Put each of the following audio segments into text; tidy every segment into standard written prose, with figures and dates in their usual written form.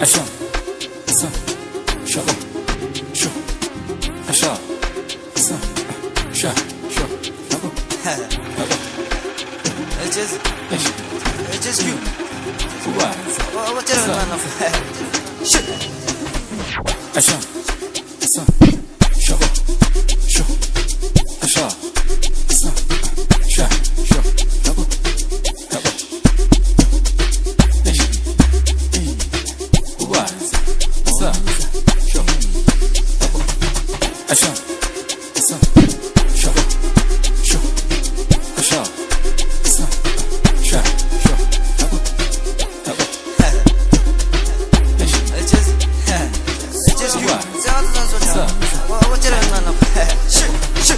Action, ça, chaud, chaud, action, ça, chaud, chaud, It's just you. what? What you doing? Shit. Action, ça, chaud, chaud, action, ça, chaud, chaud, what? Ça, chaud, action, ça, chaud, chaud, action, ça, chaud, chaud, It's just you. What you doing? Shit. Shit.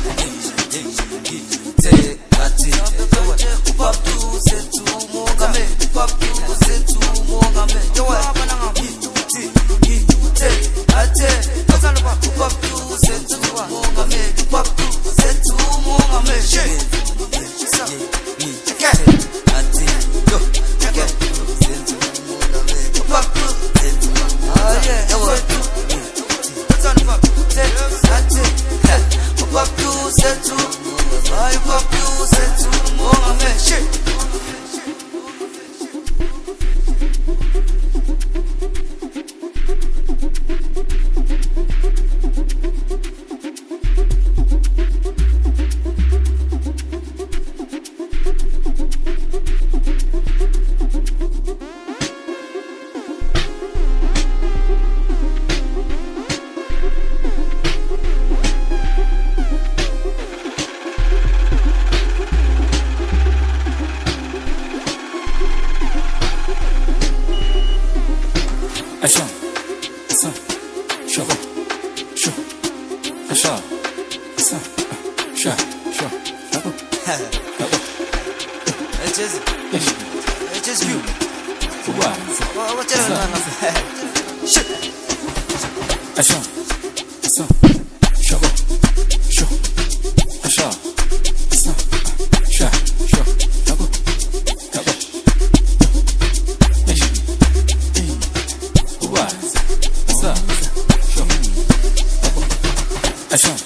action, ça, chaud, chaud, action, ça, chaud, chaud, It's just you. what? What you doing? Shit. Action, ça, chaud, chaud, action, ça, chaud, chaud, what? Ça, chaud, action.